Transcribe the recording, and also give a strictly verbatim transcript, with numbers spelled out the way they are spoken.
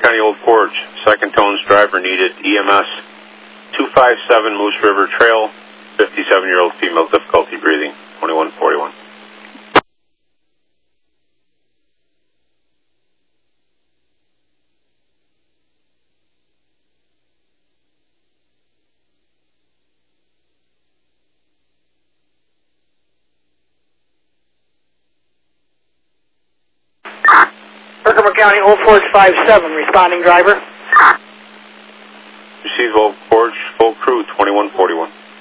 County Old Forge, second tones driver needed, E M S two five seven Moose River Trail, fifty-seven-year-old female, difficulty breathing, twenty-one forty-one. Herkimer County Old Forge five seven, responding driver. Receive Old Forge, full crew, twenty-one forty-one.